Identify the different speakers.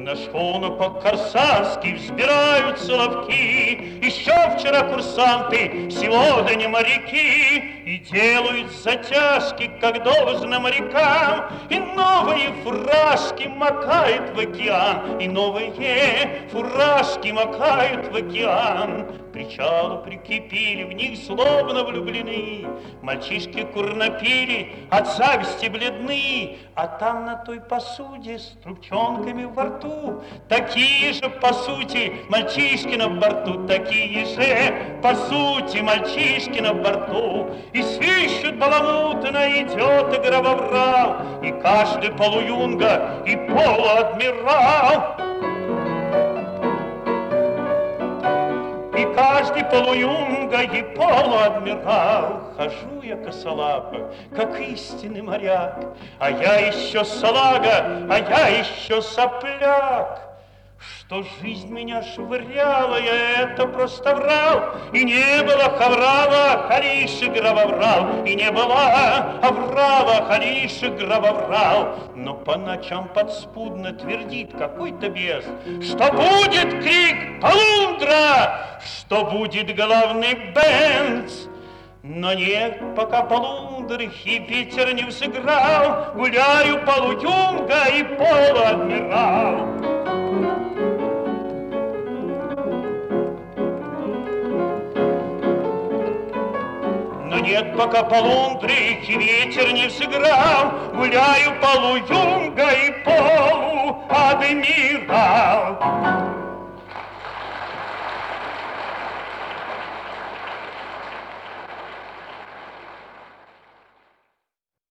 Speaker 1: На шхуну по-корсарски взбираются ловки. Еще вчера курсанты, сегодня моряки. И делают затяжки, как должно морякам. И новые фуражки макают в океан. И новые фуражки макают в океан. К причалу прикипели, в них словно влюблены. Мальчишки кур напили, от зависти бледны. А там на той посуде с трубчонками во рту такие же, по сути, мальчишки на борту. Такие же, по сути, мальчишки на борту. И свищут баламутно, идет и гробоврал. И каждый полуюнга и полуадмирал. И каждый полуюнга и полуадмирал. Хожу я косолапо, как истинный моряк, а я еще салага, а я еще сопляк. Что жизнь меня швыряла, я это просто врал. И не было Хаврала, Халиши гробоврал. И не было Аврала, Халиши гробоврал. Но по ночам подспудно твердит какой-то бес, что будет крик полундра, что будет главный бенц. Но нет, пока полундры и ветер не взыграл, гуляю полуюнга и полуадмирал. Но нет, пока полундры и ветер не взыграл, гуляю полуюнга и полуадмирал.